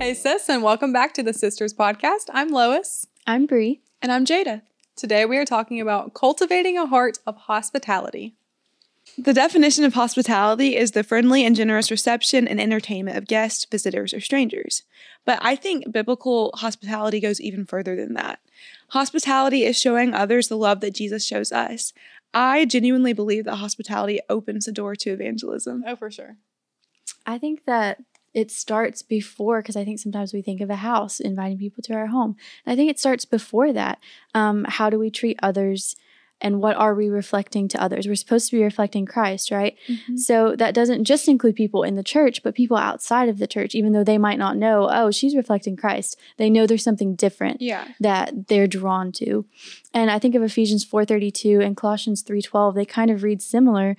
Hey sis, and welcome back to the Sisters Podcast. I'm Lois. I'm Bree. And I'm Jada. Today we are talking about cultivating a heart of hospitality. The definition of hospitality is the friendly and generous reception and entertainment of guests, visitors, or strangers. But I think biblical hospitality goes even further than that. Hospitality is showing others the love that Jesus shows us. I genuinely believe that hospitality opens the door to evangelism. Oh, for sure. I think that it starts before, because I think sometimes we think of a house, inviting people to our home. And I think it starts before that. How do we treat others, and what are we reflecting to others? We're supposed to be reflecting Christ, right? Mm-hmm. So that doesn't just include people in the church, but people outside of the church, even though they might not know, oh, she's reflecting Christ. They know there's something different that they're drawn to. And I think of Ephesians 4:32 and Colossians 3:12. They kind of read similar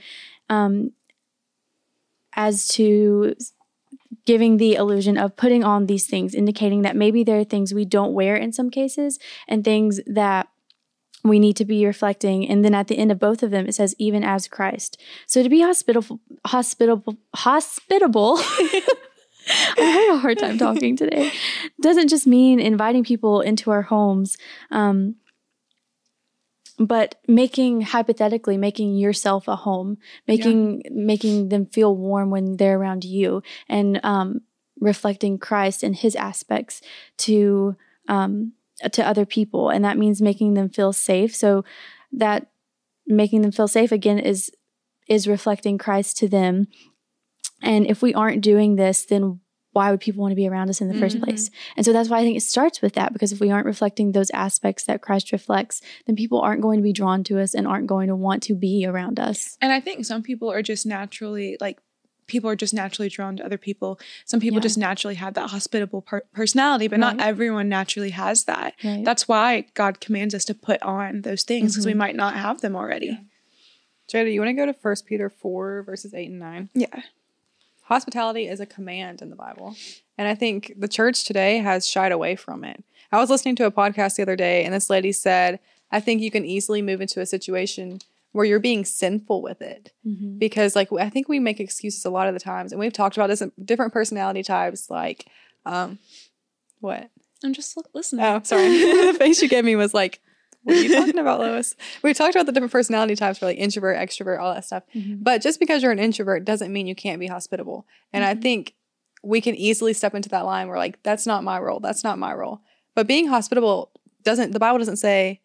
as to giving the illusion of putting on these things, indicating that maybe there are things we don't wear in some cases and things that we need to be reflecting. And then at the end of both of them, it says, even as Christ. So to be hospitable, I'm having a hard time talking today, doesn't just mean inviting people into our homes, but hypothetically making yourself a home, making them feel warm when they're around you, and reflecting Christ and his aspects to other people. And that means making them feel safe. So that making them feel safe, again, is reflecting Christ to them. And if we aren't doing this, then why would people want to be around us in the first place? And so that's why I think it starts with that, because if we aren't reflecting those aspects that Christ reflects, then people aren't going to be drawn to us and aren't going to want to be around us. And I think some people are just naturally, drawn to other people. Some people just naturally have that hospitable personality, but not everyone naturally has that. Right. That's why God commands us to put on those things, because we might not have them already. Yeah. Jada, you want to go to 1 Peter 4, verses 8 and 9? Yeah. Hospitality is a command in the Bible. And I think the church today has shied away from it. I was listening to a podcast the other day, and this lady said, I think you can easily move into a situation where you're being sinful with it. Mm-hmm. Because I think we make excuses a lot of the times. And we've talked about this in different personality types, what? I'm just listening. Oh, sorry. The face you gave me was like, what are you talking about, Lois? We talked about the different personality types for introvert, extrovert, all that stuff. Mm-hmm. But just because you're an introvert doesn't mean you can't be hospitable. And I think we can easily step into that line where that's not my role. That's not my role. But being hospitable the Bible doesn't say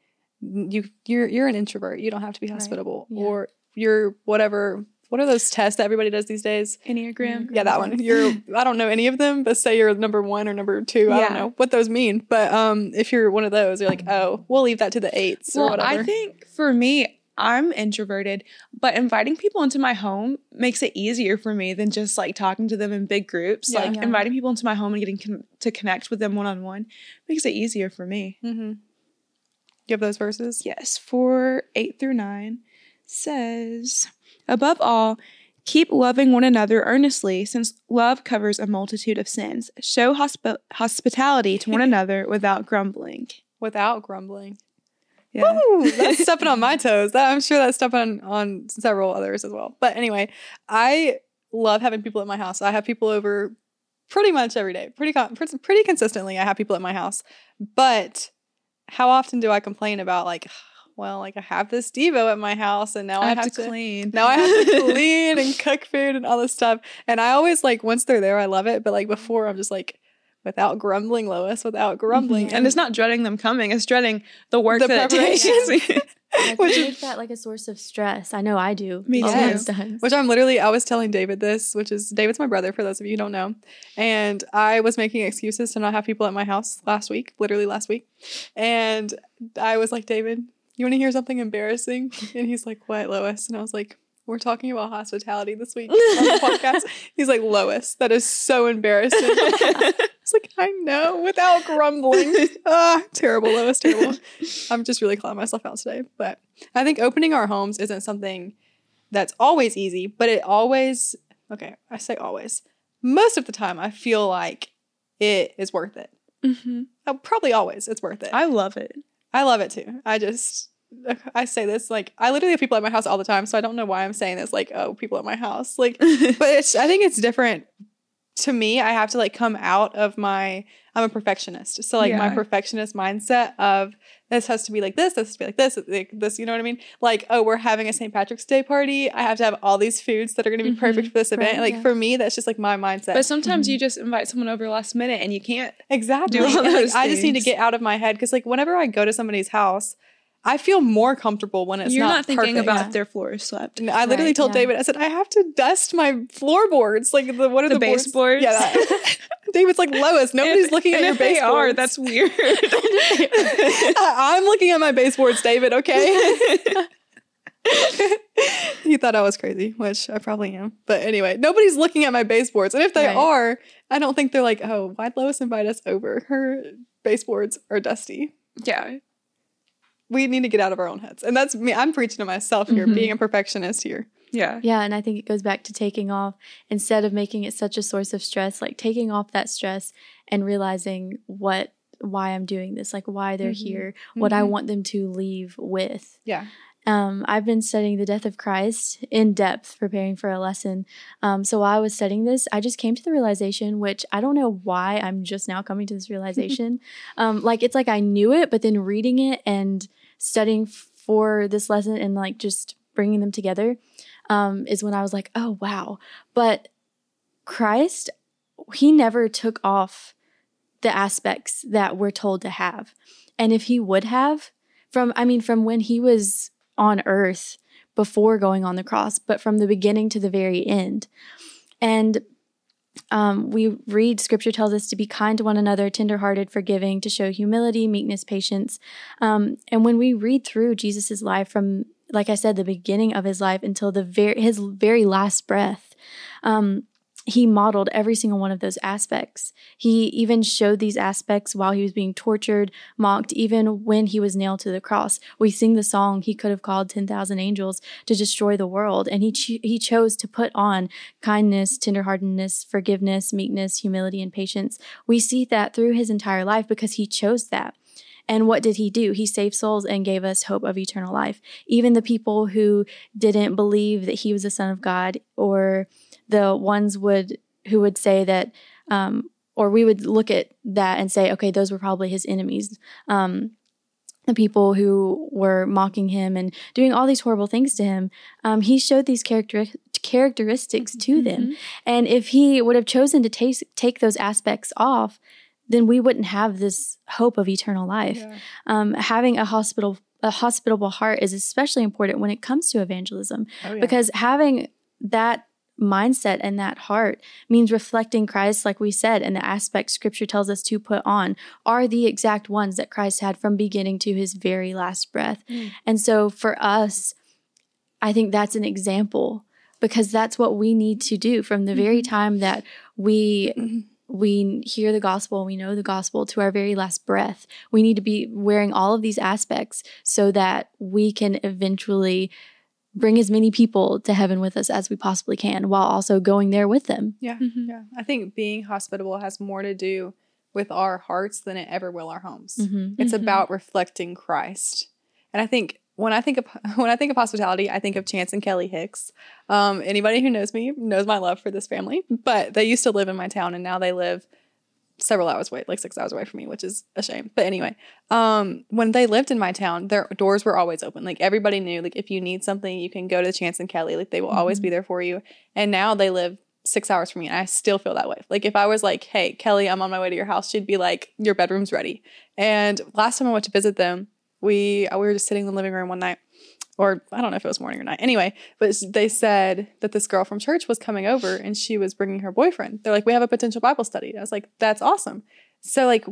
you're an introvert. You don't have to be hospitable. Right. Yeah. Or you're whatever. What are those tests that everybody does these days? Enneagram. Yeah, that one. I don't know any of them, but say you're number 1 or number 2. I don't know what those mean. But if you're one of those, you're like, oh, we'll leave that to the 8s or whatever. I think for me, I'm introverted, but inviting people into my home makes it easier for me than just talking to them in big groups. Inviting people into my home and getting to connect with them one-on-one makes it easier for me. Mm-hmm. Do you have those verses? Yes. 4, 8 through 9 says, above all, keep loving one another earnestly, since love covers a multitude of sins. Show hospitality to one another without grumbling. Without grumbling. Yeah. Woo, that's stepping on my toes. I'm sure that's stepping on several others as well. But anyway, I love having people at my house. I have people over pretty much every day. Pretty consistently, I have people at my house. But how often do I complain about I have this Devo at my house, and now I have to clean. Now I have to clean and cook food and all this stuff. And I always once they're there, I love it. But before, I'm just without grumbling, Lois, without grumbling. Mm-hmm. And it's not dreading them coming. It's dreading the work that it takes. Which make that a source of stress. I know I do. Me too. Which I was telling David this, David's my brother, for those of you who don't know. And I was making excuses to not have people at my house literally last week. And I was like, David, you want to hear something embarrassing? And he's like, what, Lois? And I was like, we're talking about hospitality this week on the podcast. He's like, Lois, that is so embarrassing. I was like, I know, without grumbling. Terrible, Lois, terrible. I'm just really calling myself out today. But I think opening our homes isn't something that's always easy, but I say always. Most of the time, I feel like it is worth it. Mm-hmm. Probably always, it's worth it. I love it. I love it too. I say this, I literally have people at my house all the time, so I don't know why I'm saying this, people at my house. But I think it's different to me, I have to like come out of I'm a perfectionist. So like my perfectionist mindset of this has to be like this has to be like this, you know what I mean? Like, oh, we're having a St. Patrick's Day party. I have to have all these foods that are going to be perfect for this event. Like for me, that's just like my mindset. But sometimes you just invite someone over last minute and you can't exactly do all those I just need to get out of my head. Cause like whenever I go to somebody's house, I feel more comfortable when it's You're not thinking perfect. about if their floor is swept. I literally told David, I said, I have to dust my floorboards. Like, what are the baseboards? Yeah. David's like, Lois, nobody's looking at your baseboards. That's weird. I'm looking at my baseboards, David, okay? He thought I was crazy, which I probably am. But anyway, nobody's looking at my baseboards. And if they are, I don't think they're like, oh, why'd Lois invite us over? Her baseboards are dusty. Yeah. We need to get out of our own heads. And that's me. I'm preaching to myself here, being a perfectionist here. Yeah. Yeah. And I think it goes back to taking off, instead of making it such a source of stress, like taking off that stress and realizing why I'm doing this, like why they're here, what I want them to leave with. Yeah. I've been studying the death of Christ in depth, preparing for a lesson. So while I was studying this, I just came to the realization, which I don't know why I'm just now coming to this realization. Like, it's like I knew it, but then reading it and studying for this lesson and like just bringing them together is when I was like, oh, wow. But Christ, he never took off the aspects that we're told to have. And if he would have, from when he was on earth before going on the cross, but from the beginning to the very end. And we read, scripture tells us to be kind to one another, tenderhearted, forgiving, to show humility, meekness, patience. And when we read through Jesus's life from, like I said, the beginning of his life until his very last breath, he modeled every single one of those aspects. He even showed these aspects while he was being tortured, mocked, even when he was nailed to the cross. We sing the song, he could have called 10,000 angels to destroy the world. And he chose to put on kindness, tenderheartedness, forgiveness, meekness, humility, and patience. We see that through his entire life because he chose that. And what did he do? He saved souls and gave us hope of eternal life. Even the people who didn't believe that he was the Son of God, or the ones who would say that, or we would look at that and say, okay, those were probably his enemies. The people who were mocking him and doing all these horrible things to him, he showed these characteristics to them. And if he would have chosen to take those aspects off, then we wouldn't have this hope of eternal life. Yeah. Having a hospitable heart is especially important when it comes to evangelism, because having that mindset and that heart means reflecting Christ, like we said, and the aspects scripture tells us to put on are the exact ones that Christ had from beginning to his very last breath. And so for us, I think that's an example, because that's what we need to do from the very time that we hear the gospel, we know the gospel, to our very last breath. We need to be wearing all of these aspects so that we can eventually bring as many people to heaven with us as we possibly can, while also going there with them. Yeah. Yeah. I think being hospitable has more to do with our hearts than it ever will our homes. It's about reflecting Christ. And I think when I think of hospitality, I think of Chance and Kelly Hicks. Anybody who knows me knows my love for this family, but they used to live in my town and now they live several hours away, like 6 hours away from me, which is a shame. But anyway, when they lived in my town, their doors were always open. Like, everybody knew, like, if you need something, you can go to Chance and Kelly. Like, they will always be there for you. And now they live 6 hours from me, and I still feel that way. Like, if I was like, hey, Kelly, I'm on my way to your house, she'd be like, your bedroom's ready. And last time I went to visit them, we were just sitting in the living room one night, or I don't know if it was morning or night. Anyway, but they said that this girl from church was coming over and she was bringing her boyfriend. They're like, we have a potential Bible study. I was like, that's awesome. So like,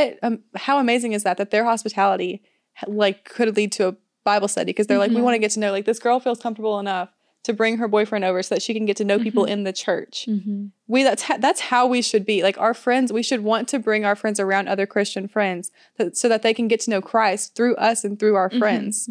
how amazing is that their hospitality like could lead to a Bible study? Because they're like, we want to get to know, like, this girl feels comfortable enough to bring her boyfriend over so that she can get to know people in the church. That's how we should be. Like, our friends, we should want to bring our friends around other Christian friends so that they can get to know Christ through us and through our friends.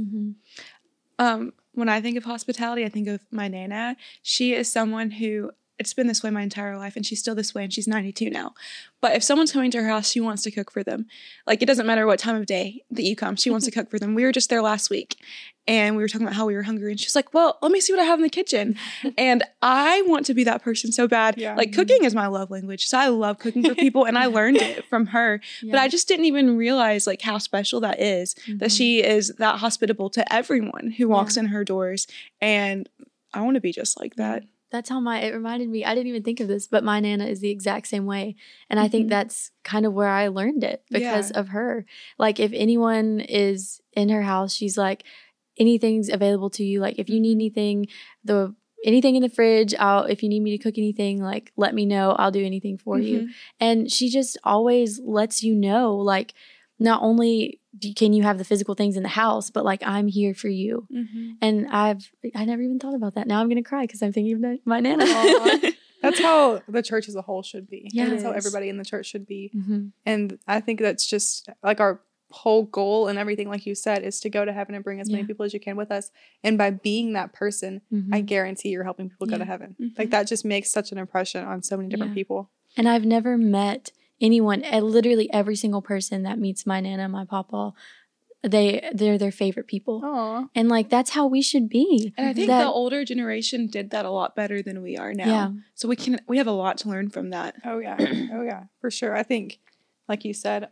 When I think of hospitality, I think of my Nana. She is someone who, it's been this way my entire life, and she's still this way, and she's 92 now. But if someone's coming to her house, she wants to cook for them. Like, it doesn't matter what time of day that you come, she wants to cook for them. We were just there last week, and we were talking about how we were hungry, and she was like, well, let me see what I have in the kitchen. And I want to be that person so bad. Yeah. Like, cooking is my love language. So I love cooking for people, and I learned it from her. Yeah. But I just didn't even realize like how special that is, that she is that hospitable to everyone who walks in her doors. And I want to be just like that. That's how it reminded me. I didn't even think of this, but my Nana is the exact same way. And I think that's kind of where I learned it because of her. Like, if anyone is in her house, she's like, anything's available to you. Like, if you need anything, anything in the fridge, if you need me to cook anything, like, let me know. I'll do anything for you. And she just always lets you know, like, not only can you have the physical things in the house, but like, I'm here for you. And I never even thought about that. Now I'm going to cry because I'm thinking of my Nana. That's how the church as a whole should be. Yeah, And that's how everybody in the church should be. And I think that's just like our whole goal and everything, like you said, is to go to heaven and bring as many people as you can with us. And by being that person, I guarantee you're helping people go to heaven. Like, that just makes such an impression on so many different people. And I've never met anyone, literally every single person that meets my Nana and my Papa, they're their favorite people. Aww. And like, that's how we should be. And I think the older generation did that a lot better than we are now. Yeah. So we have a lot to learn from that. Oh yeah, for sure. I think, like you said,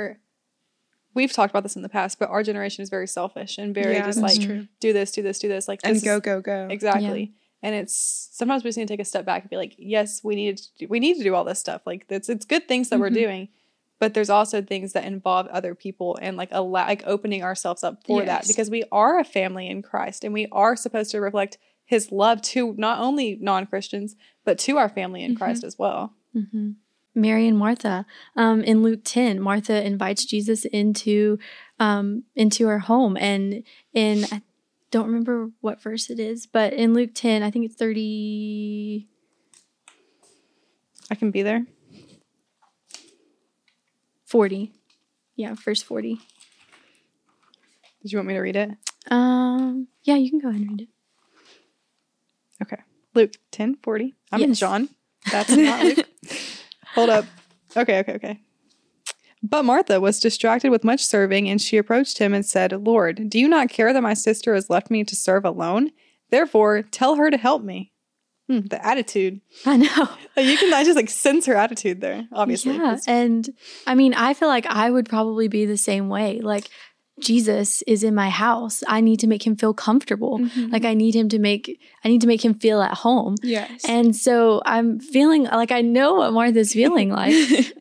we've talked about this in the past, but our generation is very selfish and very just like, do this, do this, do this. Like, And this go. Exactly. Yeah. And it's sometimes we just need to take a step back and be like, yes, we need to do all this stuff. Like, it's good things that we're doing, but there's also things that involve other people and like opening ourselves up for that, because we are a family in Christ and we are supposed to reflect His love to not only non-Christians, but to our family in Christ as well. Mary and Martha. In Luke 10, Martha invites Jesus into her home, and I don't remember what verse it is, but in Luke 10, I think it's 30. I can be there. 40. Yeah, verse 40. Did you want me to read it? Yeah, you can go ahead and read it. Okay. Luke 10:40. I'm in Yes. John. That's not Luke. Hold up. Okay. But Martha was distracted with much serving, and she approached him and said, Lord, do you not care that my sister has left me to serve alone? Therefore, tell her to help me. The attitude. I know. I just like sense her attitude there, obviously. Yeah, and I mean, I feel like I would probably be the same way. Like, Jesus is in my house. I need to make him feel comfortable. Like, I need to make him feel at home. Yes. And so I'm feeling like I know what Martha's feeling like.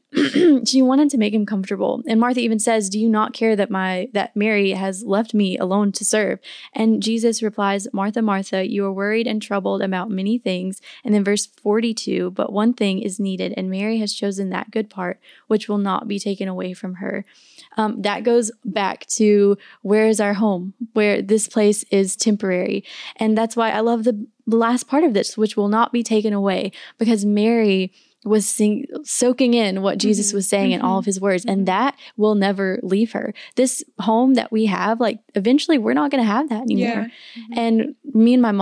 She wanted to make him comfortable. And Martha even says, do you not care that Mary has left me alone to serve? And Jesus replies, Martha, Martha, you are worried and troubled about many things. And then verse 42, but one thing is needed, and Mary has chosen that good part, which will not be taken away from her. That goes back to, where is our home? Where this place is temporary. And that's why I love the last part of this, which will not be taken away, because Mary was soaking in what Jesus was saying in all of his words, and that will never leave her. This home that we have, like, eventually we're not going to have that anymore. And me and my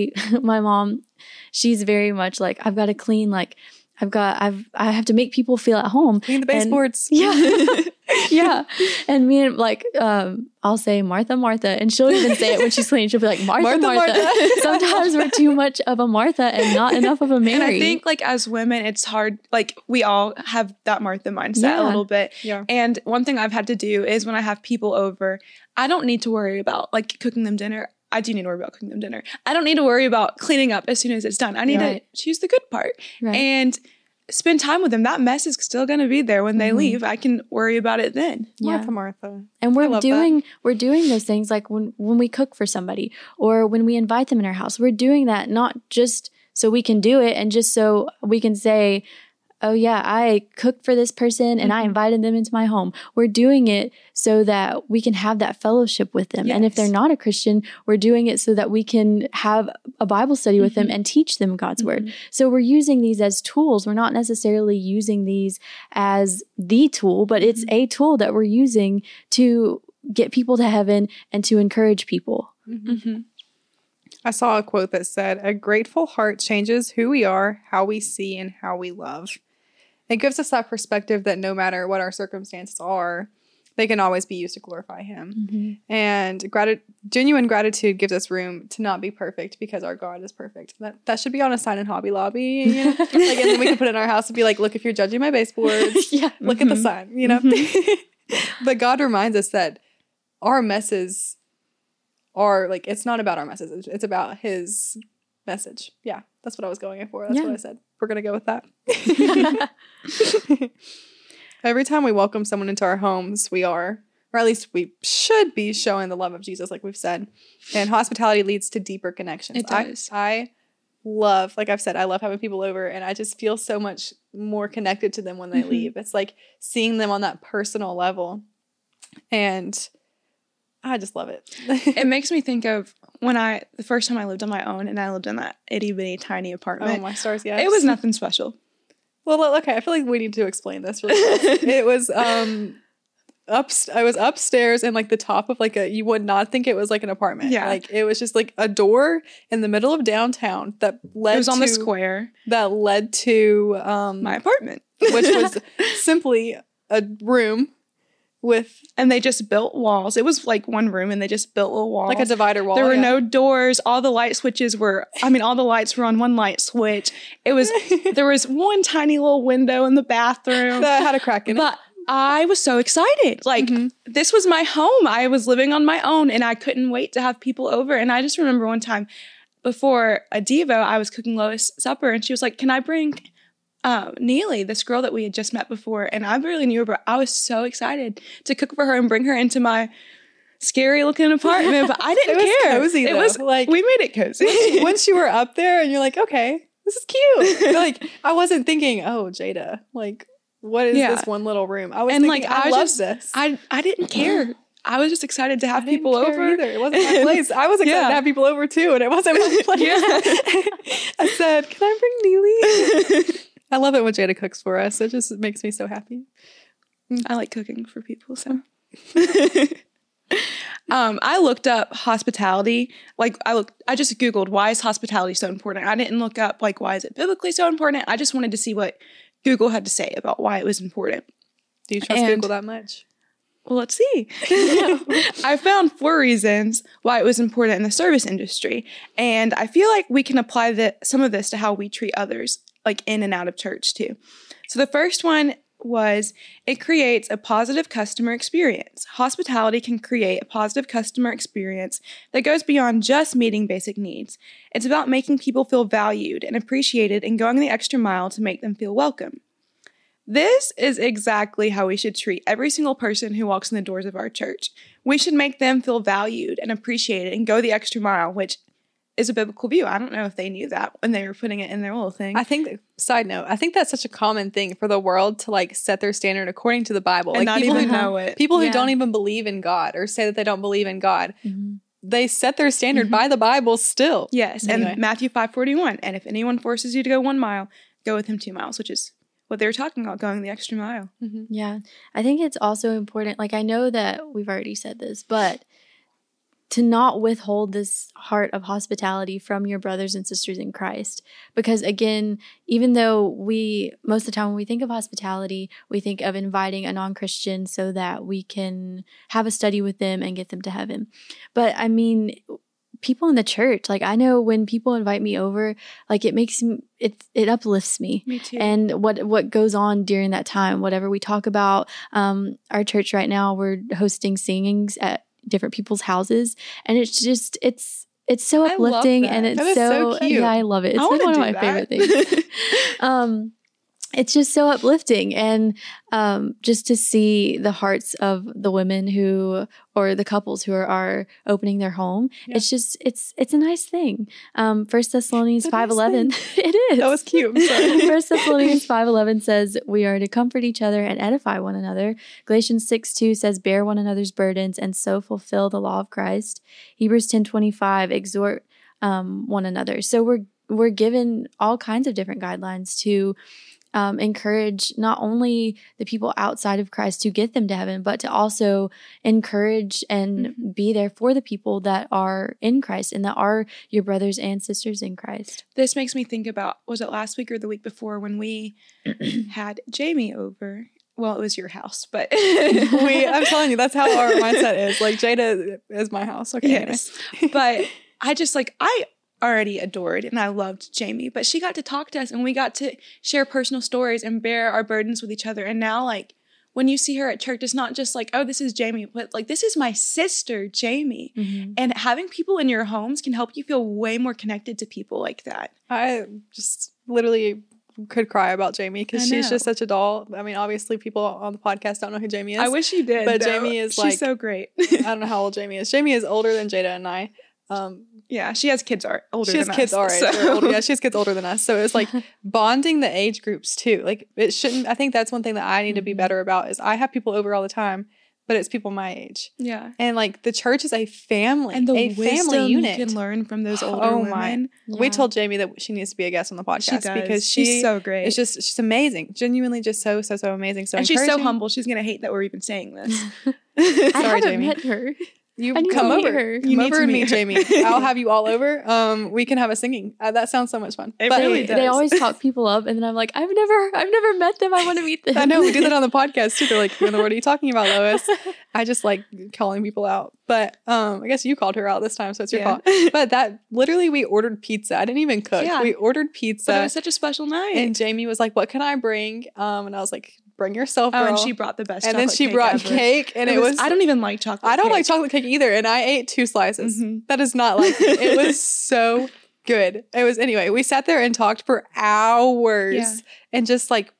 mom, she's very much like, I've got to clean, like, I have to make people feel at home. Clean the baseboards. Yeah. Yeah. And me and like, I'll say Martha, Martha, and she'll even say it when she's cleaning. She'll be like, Martha, Martha. Sometimes we're too much of a Martha and not enough of a Mary. And I think like as women, it's hard. Like we all have that Martha mindset a little bit. Yeah. And one thing I've had to do is when I have people over, I don't need to worry about like cooking them dinner. I do need to worry about cooking them dinner. I don't need to worry about cleaning up as soon as it's done. I need to choose the good part and spend time with them. That mess is still going to be there when they leave. I can worry about it then. Martha. And we're doing those things like when we cook for somebody or when we invite them in our house. We're doing that not just so we can do it and just so we can say, oh yeah, I cooked for this person and I invited them into my home. We're doing it so that we can have that fellowship with them. And if they're not a Christian, we're doing it so that we can have a Bible study with them and teach them God's word. So we're using these as tools. We're not necessarily using these as the tool, but it's a tool that we're using to get people to heaven and to encourage people. I saw a quote that said, a grateful heart changes who we are, how we see, and how we love. It gives us that perspective that no matter what our circumstances are, they can always be used to glorify him. Mm-hmm. And genuine gratitude gives us room to not be perfect because our God is perfect. That should be on a sign in Hobby Lobby, you know? Like, and then we can put it in our house and be like, look, if you're judging my baseboards, look at the sign, you know? But God reminds us that our messes are like, it's not about our messes. It's about his message. Yeah, that's what I was going for. That's what I said. We're going to go with that. Every time we welcome someone into our homes, we are, or at least we should be, showing the love of Jesus, like we've said. And hospitality leads to deeper connections. It does. I love, like I've said, I love having people over, and I just feel so much more connected to them when they leave. It's like seeing them on that personal level. And I just love it. It makes me think of the first time I lived on my own, and I lived in that itty bitty tiny apartment. Oh, my stars, yes. It was nothing special. Well, okay, I feel like we need to explain this really fast. It was I was upstairs in like the top of like you would not think it was like an apartment. Yeah. Like it was just like a door in the middle of downtown that led to... It was on the square. That led to... my apartment. Which was simply a room with... And they just built walls. It was like one room, and they just built little walls. Like a divider wall. There were no doors. All the light switches were... all the lights were on one light switch. It was... There was one tiny little window in the bathroom. That had a crack in it. But I was so excited. Like, this was my home. I was living on my own, and I couldn't wait to have people over. And I just remember one time before a Devo, I was cooking Lois supper, and she was like, can I bring... Neely, this girl that we had just met before, and I barely knew her, but I was so excited to cook for her and bring her into my scary looking apartment, but I didn't care. Cozy, it was like, we made it cozy. Once you were up there and you're like, okay, this is cute. Like, I wasn't thinking, oh, Jada, like, what is this one little room? I was thinking, like, I love this. I didn't care. I was just excited to have people over. Either. It wasn't my place. I was excited to have people over too, and it wasn't my place. I said, can I bring Neely? I love it when Jada cooks for us. It just makes me so happy. I like cooking for people, so. I looked up hospitality. Like, I just Googled, why is hospitality so important? I didn't look up, like, why is it biblically so important? I just wanted to see what Google had to say about why it was important. Do you trust Google that much? Well, let's see. I found 4 reasons why it was important in the service industry. And I feel like we can apply some of this to how we treat others, like in and out of church too. So the first one was, it creates a positive customer experience. Hospitality can create a positive customer experience that goes beyond just meeting basic needs. It's about making people feel valued and appreciated and going the extra mile to make them feel welcome. This is exactly how we should treat every single person who walks in the doors of our church. We should make them feel valued and appreciated and go the extra mile, which is a biblical view. I don't know if they knew that when they were putting it in their little thing. I think, side note, I think that's such a common thing for the world to like set their standard according to the Bible. And like not people even who know it. People who don't even believe in God or say that they don't believe in God, they set their standard by the Bible still. Yes, and Matthew 5:41, and if anyone forces you to go 1 mile, go with him 2 miles, which is what they were talking about, going the extra mile. Yeah. I think it's also important, like I know that we've already said this, but to not withhold this heart of hospitality from your brothers and sisters in Christ. Because again, even though most of the time when we think of hospitality, we think of inviting a non-Christian so that we can have a study with them and get them to heaven. But I mean, people in the church, like I know when people invite me over, like it uplifts me. Me too. And what goes on during that time, whatever we talk about, our church right now, we're hosting singings at different people's houses, and it's just it's so uplifting, and it's so cute. Yeah, I love it. It's like one of my favorite things. It's just so uplifting, and just to see the hearts of the women or the couples who are opening their home. Yeah. It's just it's a nice thing. 1 Thessalonians 5:11. It is. That was cute. 1 Thessalonians 5:11 says we are to comfort each other and edify one another. Galatians 6:2 says bear one another's burdens and so fulfill the law of Christ. Hebrews 10:25 exhort one another. So we're given all kinds of different guidelines to encourage not only the people outside of Christ to get them to heaven, but to also encourage and be there for the people that are in Christ and that are your brothers and sisters in Christ. This makes me think about, was it last week or the week before when we had Jamie over? well, it was your house, but I'm telling you, that's how our mindset is. Like, Jada is my house. Okay. Yes. But I already adored and I loved Jamie, but she got to talk to us and we got to share personal stories and bear our burdens with each other. And now, like, when you see her at church, it's not just like, oh, this is Jamie, but like, this is my sister, Jamie. Mm-hmm. And having people in your homes can help you feel way more connected to people like that. I just literally could cry about Jamie because I she's know. just such a doll. I mean, obviously, people on the podcast don't know who Jamie is. I wish you did. But though. Jamie is She's so great. I don't know how old Jamie is. Jamie is older than Jada and I. Yeah, she has kids older She has than kids us. our age. so- Or older. Yeah, she has kids older than us. So it's like bonding the age groups too. Like, it shouldn't. I think that's one thing that I need to be better about is I have people over all the time, but it's people my age. Yeah. And like the church is a family, And the a wisdom family unit. you can learn from those older Oh my. women. We told Jamie that she needs to be a guest on the She podcast does. because she's so great. it's just she's amazing, genuinely just so amazing. So and she's so encouraging. humble. She's going to hate that we're even saying this. I Sorry, haven't Jamie. met her. You I need come to meet over. her. Come You need over to and meet meet her. Jamie. I'll have you all over. We can have a singing. That sounds so much fun. It But really They does. always talk people up, and then I'm like, I've never met them. I want to meet them. I know we do that on the podcast too. They're like, "What are you talking about, Lois?" I just like calling people out. But I guess you called her out this time, so it's your Yeah. fault. But that literally, we ordered pizza. I didn't even cook. Yeah. We ordered pizza, But it was such a special night. and Jamie was like, "What can I bring?" And I was like, "Bring yourself, girl." and she brought the best And then chocolate she cake brought ever. cake, and it was. I don't even like chocolate I don't cake. like chocolate cake either, and I ate 2 slices. Mhm. That is not like it. It was so good. It was anyway. We sat there and talked for hours, Yeah. and just like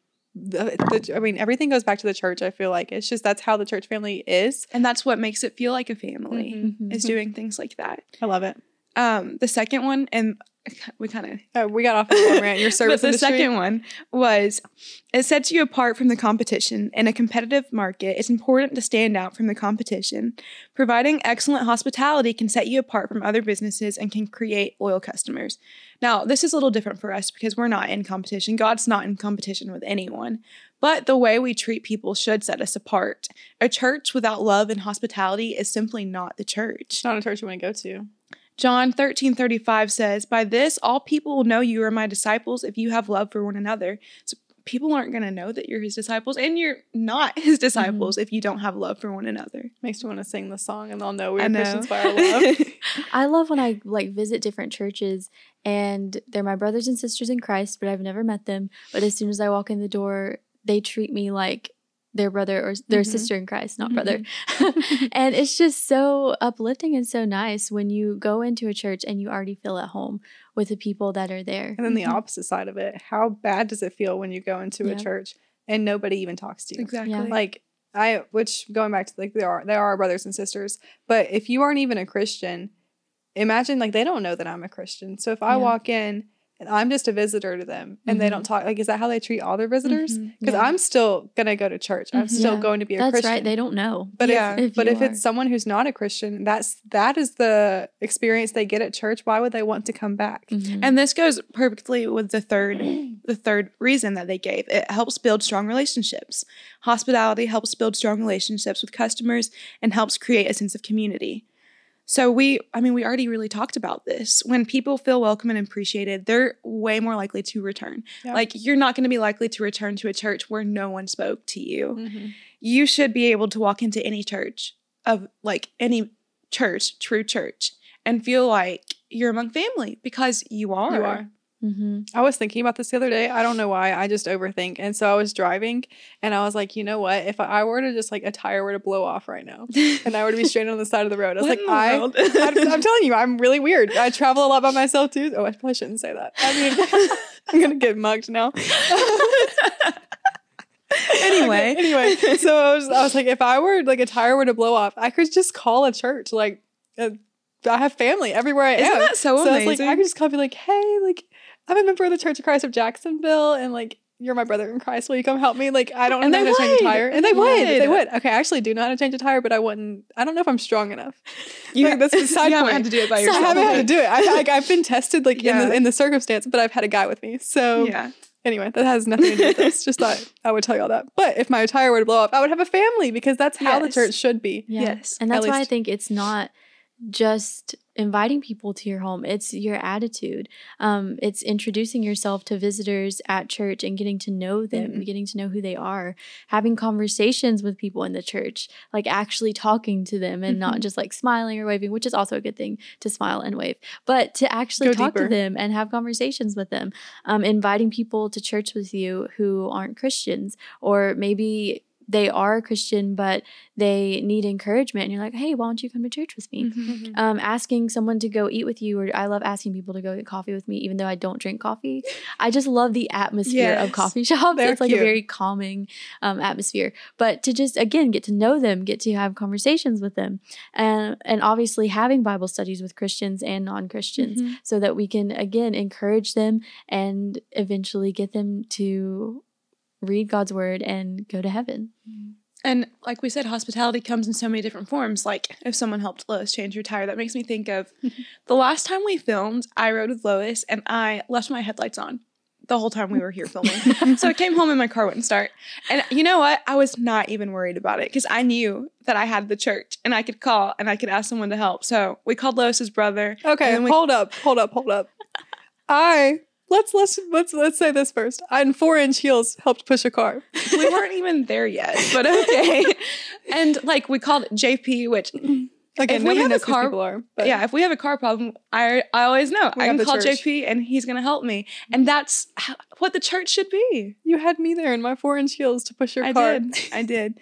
I mean, everything goes back to the church. I feel like it's just that's how the church family is. And that's what makes it feel like a family, Mhm. is doing things like that. I love it. The second one, and we kind of We got off on one rant. Your service but the industry. second one was, it sets you apart from the competition. In a competitive market, it's important to stand out from the competition. Providing excellent hospitality can set you apart from other businesses and can create loyal customers. Now, this is a little different for us because we're not in competition. God's not in competition with anyone. But the way we treat people should set us apart. A church without love and hospitality is simply not the church. It's not a church you want to go to. John 13:35 says, "By this all people will know you are my disciples if you have love for one another." So people aren't going to know that you're his disciples, and you're not his disciples if you don't have love for one another. Makes me want to sing the song, and they'll know we're I know. Christians by our love. I love when I like visit different churches and they're my brothers and sisters in Christ, but I've never met them. But as soon as I walk in the door, they treat me like their brother or their Mhm. sister in Christ, not brother. And it's just so uplifting and so nice when you go into a church and you already feel at home with the people that are there. And then the Mhm. opposite side of it, how bad does it feel when you go into Yeah. a church and nobody even talks to you? Exactly. Yeah. Like which going back to like they are our brothers and sisters, but if you aren't even a Christian, imagine like they don't know that I'm a Christian. So if I Yeah. walk in and I'm just a visitor to them and they Mhm. don't talk, like is that how they treat all their visitors? Mhm. Because Yeah. I'm still gonna go to church. I'm Mhm. still Yeah. going to be a That's Christian. right. They don't know. But Yeah. if but you if are. it's someone who's not a Christian, that is the experience they get at church. Why would they want to come back? Mhm. And this goes perfectly with the third reason that they gave. It helps build strong relationships. Hospitality helps build strong relationships with customers and helps create a sense of community. So we already really talked about this. When people feel welcome and appreciated, they're way more likely to return. Yeah. Like, you're not going to be likely to return to a church where no one spoke to you. Mhm. You should be able to walk into any church true church, and feel like you're among family because you are. You are. Mhm. I was thinking about this the other day. I don't know why. I just overthink. And so I was driving and I was like, you know what? If I were to just like a tire were to blow off right now and I were to be stranded on the side of the road, I was What like, in the world? I'm telling you, I'm really weird. I travel a lot by myself too. Oh, I probably shouldn't say that. I mean, I'm going to get mugged now. Anyway. So I was like, if I were like a tire were to blow off, I could just call a church. Like, I have family everywhere I Isn't am. that so I was like, amazing? I could just call and be like, hey, like, I'm a member of the Church of Christ of Jacksonville, and like, you're my brother in Christ. Will you come help me? Like, I don't And know how they to change a would. tire. And they would. Okay, I actually do know how to change a tire, but I don't know if I'm strong enough. Like, that's a side you haven't point. had to do it by I yourself. haven't had to do it. I've been tested like Yeah. in the circumstance, but I've had a guy with me. So Yeah. anyway, that has nothing to do with this. Just thought I would tell you all that. But if my tire were to blow up, I would have a family because that's how the Yes. church should be. Yeah. Yes, And that's at why I least. think it's not just inviting people to your home. It's your attitude. It's introducing yourself to visitors at church and getting to know them, getting to know who they are, having conversations with people in the church, like actually talking to them and not just like smiling or waving, which is also a good thing to smile and wave, but to actually talk to them and have conversations with them. Inviting people to church with you who aren't Christians, or maybe they are a Christian, but they need encouragement. And you're like, hey, why don't you come to church with me? Asking someone to go eat with you. Or I love asking people to go get coffee with me, even though I don't drink coffee. I just love the atmosphere of coffee shops. It's like a very calming atmosphere. But to just, again, get to know them, get to have conversations with them. And obviously having Bible studies with Christians and non-Christians so that we can, again, encourage them and eventually get them to read God's word and go to heaven. And like we said, hospitality comes in so many different forms. Like if someone helped Lois change her tire, that makes me think of the last time we filmed, I rode with Lois and I left my headlights on the whole time we were here filming. So I came home and my car wouldn't start. And you know what? I was not even worried about it because I knew that I had the church and I could call and I could ask someone to help. So we called Lois's brother. Okay, hold up. Let's say this first. And 4-inch heels helped push a car. We weren't even there yet, but okay. And like we called JP, which again, if we have a car, car, if we have a car problem, I always know I can call JP and he's gonna help me, and that's what the church should be. You had me there in my 4-inch heels to push your car. I did.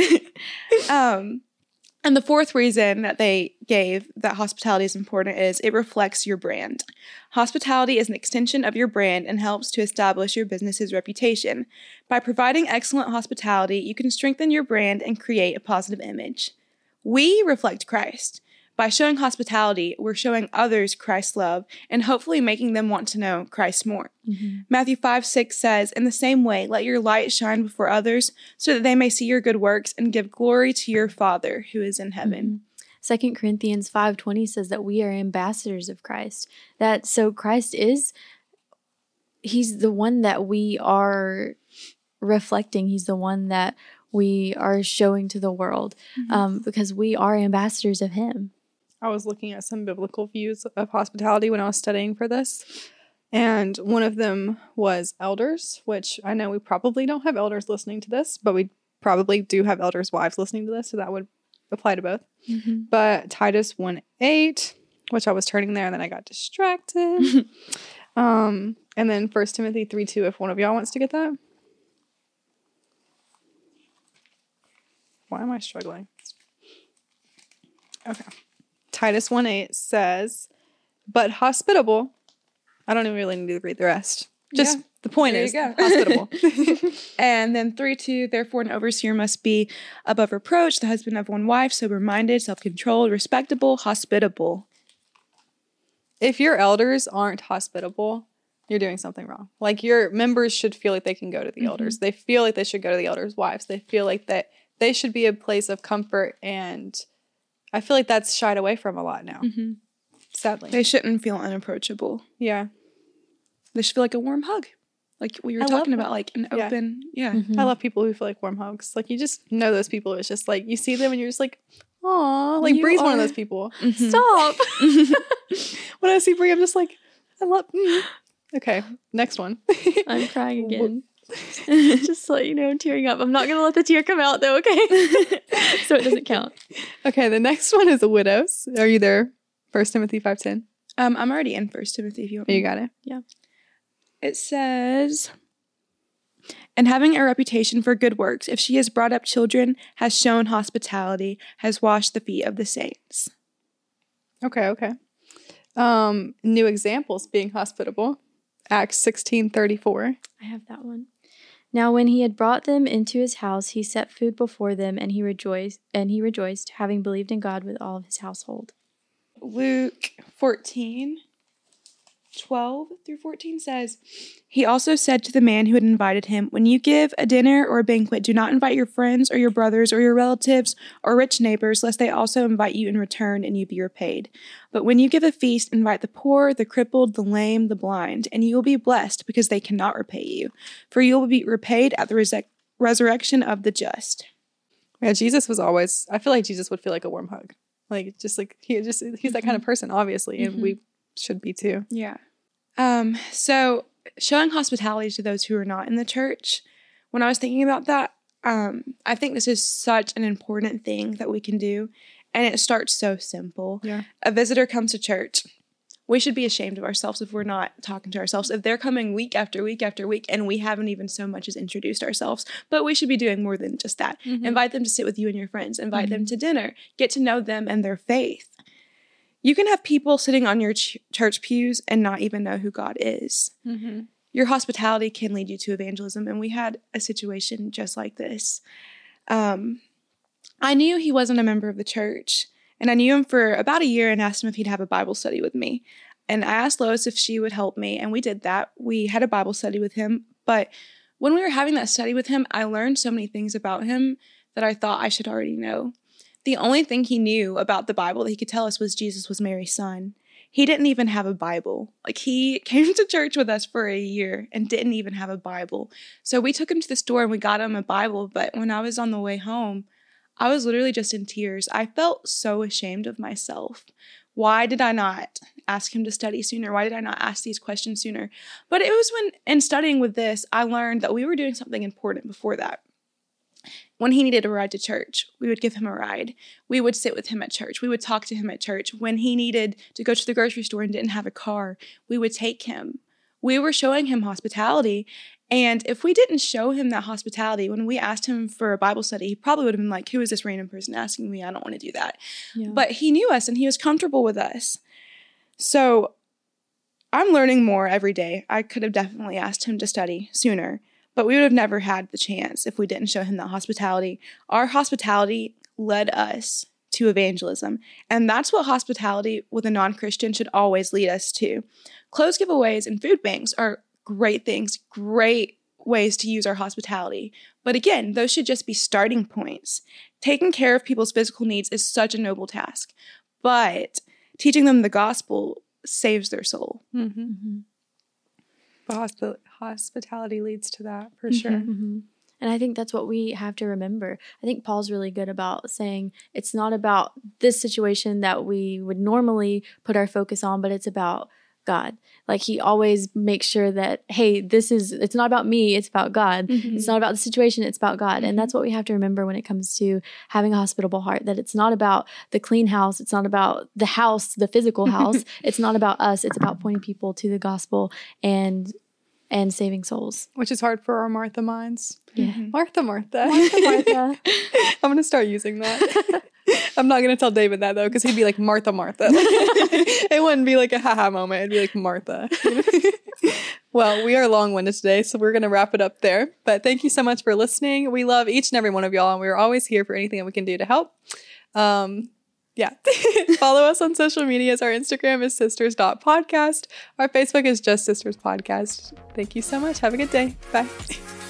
And the fourth reason that they gave that hospitality is important is it reflects your brand. Hospitality is an extension of your brand and helps to establish your business's reputation. By providing excellent hospitality, you can strengthen your brand and create a positive image. We reflect Christ. By showing hospitality, we're showing others Christ's love and hopefully making them want to know Christ more. Matthew 5:6 says, in the same way, let your light shine before others so that they may see your good works and give glory to your Father who is in heaven. 2 Corinthians 5:20 says that we are ambassadors of Christ. So Christ he's the one that we are reflecting. He's the one that we are showing to the world because we are ambassadors of him. I was looking at some biblical views of hospitality when I was studying for this. And one of them was elders, which I know we probably don't have elders listening to this, but we probably do have elders' wives listening to this, so that would apply to both. But Titus 1:8, which I was turning there and then I got distracted. And then 1 Timothy 3:2, if one of y'all wants to get that. Why am I struggling? Okay. Titus 1:8 says, but hospitable. I don't even really need to read the rest. Just the point is hospitable. And then 3:2, therefore an overseer must be above reproach, the husband of one wife, sober-minded, self-controlled, respectable, hospitable. If your elders aren't hospitable, you're doing something wrong. Like your members should feel like they can go to the elders. They feel like they should go to the elders' wives. They feel like that they should be a place of comfort, and I feel like that's shied away from a lot now. Sadly. They shouldn't feel unapproachable. Yeah. They should feel like a warm hug. Like we were talking about, like an open, I love people who feel like warm hugs. Like you just know those people. It's just like you see them and you're just like, aw. Like Bree's one of those people. Stop. When I see Bree, I'm just like, I love. Okay, next one. I'm crying again. Just to let you know, I'm tearing up. I'm not going to let the tear come out though, okay? So it doesn't count. Okay, the next one is the widows. Are you there? 1 Timothy 5:10. I'm already in 1 Timothy if you want me. You got it? Yeah. It says, and having a reputation for good works, if she has brought up children, has shown hospitality, has washed the feet of the saints. Okay. New examples being hospitable. Acts 16:34. I have that one. Now when he had brought them into his house, he set food before them, and he rejoiced, having believed in God with all of his household. Luke 14:12-14 says, he also said to the man who had invited him, when you give a dinner or a banquet, do not invite your friends or your brothers or your relatives or rich neighbors, lest they also invite you in return and you be repaid. But when you give a feast, invite the poor, the crippled, the lame, the blind, and you will be blessed because they cannot repay you. For you will be repaid at the resurrection of the just. Yeah, Jesus was always, I feel like Jesus would feel like a warm hug. Like, just like he's that kind of person, obviously, and we should be too. Yeah. So showing hospitality to those who are not in the church, when I was thinking about that, I think this is such an important thing that we can do. And it starts so simple. Yeah. A visitor comes to church. We should be ashamed of ourselves if we're not talking to ourselves. If they're coming week after week after week and we haven't even so much as introduced ourselves. But we should be doing more than just that. Invite them to sit with you and your friends. Invite them to dinner. Get to know them and their faith. You can have people sitting on your church pews and not even know who God is. Your hospitality can lead you to evangelism. And we had a situation just like this. I knew he wasn't a member of the church. And I knew him for about a year and asked him if he'd have a Bible study with me. And I asked Lois if she would help me, and we did that. We had a Bible study with him. But when we were having that study with him, I learned so many things about him that I thought I should already know. The only thing he knew about the Bible that he could tell us was Jesus was Mary's son. He didn't even have a Bible. Like, he came to church with us for a year and didn't even have a Bible. So we took him to the store and we got him a Bible. But when I was on the way home, I was literally just in tears. I felt so ashamed of myself. Why did I not ask him to study sooner? Why did I not ask these questions sooner? But it was when, in studying with this, I learned that we were doing something important before that. When he needed a ride to church, we would give him a ride. We would sit with him at church. We would talk to him at church. When he needed to go to the grocery store and didn't have a car, we would take him. We were showing him hospitality. And if we didn't show him that hospitality, when we asked him for a Bible study, he probably would have been like, who is this random person asking me? I don't want to do that. Yeah. But he knew us and he was comfortable with us. So I'm learning more every day. I could have definitely asked him to study sooner, but we would have never had the chance if we didn't show him that hospitality. Our hospitality led us to evangelism. And that's what hospitality with a non-Christian should always lead us to. Clothes giveaways and food banks are great things, great ways to use our hospitality. But again, those should just be starting points. Taking care of people's physical needs is such a noble task, but teaching them the gospel saves their soul. But hospitality leads to that for sure. And I think that's what we have to remember. I think Paul's really good about saying it's not about this situation that we would normally put our focus on, but it's about God. Like, he always makes sure that, hey, it's not about me, it's about God. It's not about the situation, it's about God. And that's what we have to remember when it comes to having a hospitable heart, that it's not about the clean house, it's not about the house, the physical house. It's not about us, it's about pointing people to the gospel and saving souls. Which is hard for our Martha minds. Yeah. Martha. Martha. I'm going to start using that. I'm not going to tell David that, though, because he'd be like, Martha. It wouldn't be like a haha moment. It'd be like, Martha. Well, we are long-winded today, so we're going to wrap it up there. But thank you so much for listening. We love each and every one of y'all, and we're always here for anything that we can do to help. Yeah. Follow us on social medias. Our Instagram is sisters.podcast. Our Facebook is just Sisters Podcast. Thank you so much. Have a good day. Bye.